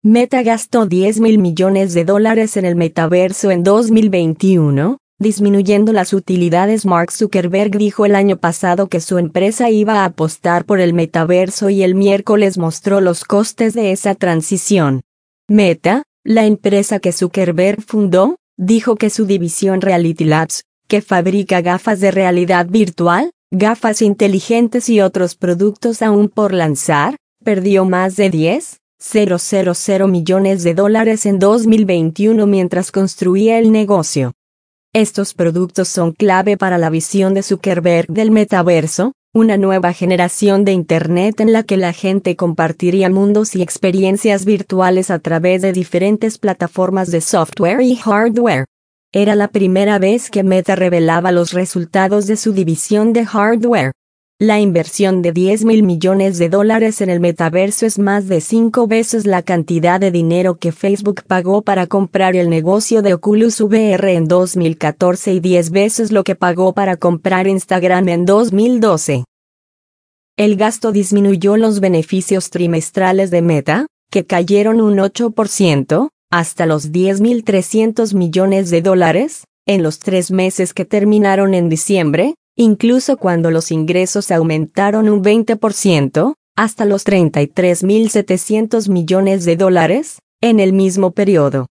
Meta gastó $10.000 millones en el metaverso en 2021, disminuyendo las utilidades. Mark Zuckerberg dijo el año pasado que su empresa iba a apostar por el metaverso y el miércoles mostró los costes de esa transición. Meta, la empresa que Zuckerberg fundó, dijo que su división Reality Labs, que fabrica gafas de realidad virtual, gafas inteligentes y otros productos aún por lanzar, perdió más de $10.000 millones en 2021 mientras construía el negocio. Estos productos son clave para la visión de Zuckerberg del metaverso, una nueva generación de Internet en la que la gente compartiría mundos y experiencias virtuales a través de diferentes plataformas de software y hardware. Era la primera vez que Meta revelaba los resultados de su división de hardware. La inversión de $10.000 millones en el metaverso es más de 5 veces la cantidad de dinero que Facebook pagó para comprar el negocio de Oculus VR en 2014 y 10 veces lo que pagó para comprar Instagram en 2012. El gasto disminuyó los beneficios trimestrales de Meta, que cayeron un 8%, hasta los $10.300 millones, en los 3 meses que terminaron en diciembre, incluso cuando los ingresos aumentaron un 20%, hasta los $33.700 millones, en el mismo periodo.